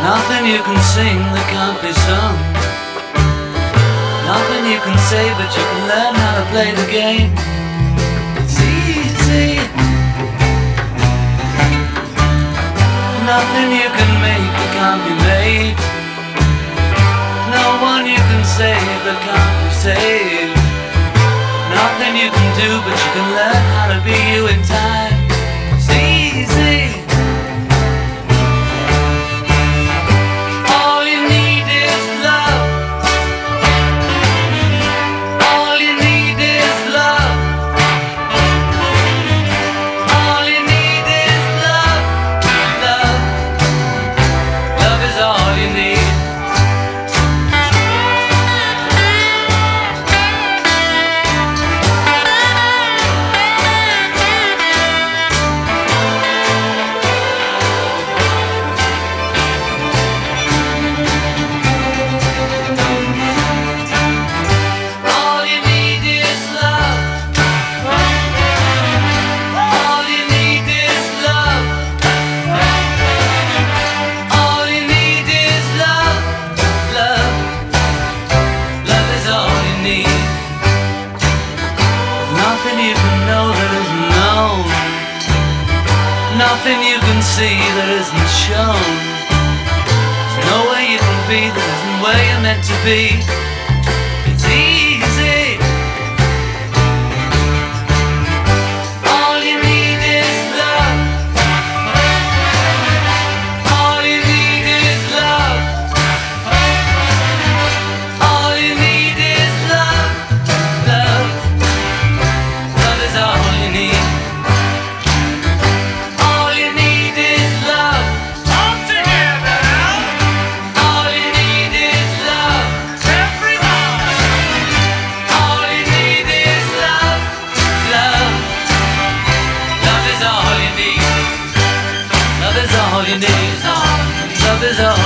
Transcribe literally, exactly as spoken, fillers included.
Nothing you can sing that can't be sung. Nothing you can say, but you can learn how to play the game. It's easy. Nothing you can make that can't be made. No one you can save that can't be saved. Nothing you can do, but you can learn how to be you in time. It's easy. All you need is love. All you need is love. All you need is love. Love. Love is all you need. Nothing you can see that isn't shown. There's no way you can be that isn't where you're meant to be. It's easy. All you need is love. All you need is love. All you need is love. Love. Love is all you need. Love is all you need. Love is all.